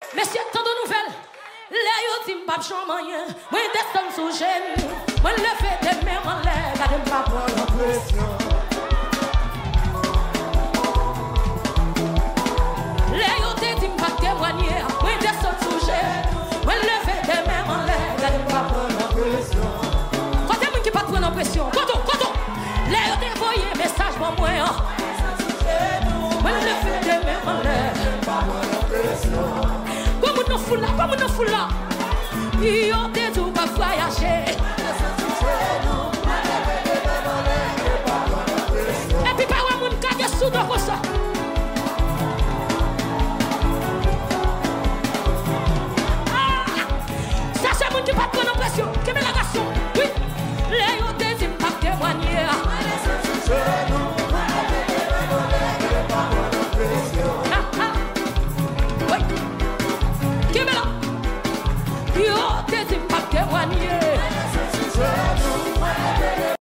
Messieurs, tant de nouvelles. Les yo tim pas chamoyen. Moi descends sous genou. Moi lever des mains en l'air. Gardez pas pour la pression. Les yo tim pas témoigner. Moi descends sous genou. Moi lever des mains en l'air. Gardez pas pour la pression. Quand t'es moun qui pas prendre pression. Koto. Les yo te voyer message pour moi. Moi lever des mains en l'air. Comme nous fout là, Yo te tout pas voyager.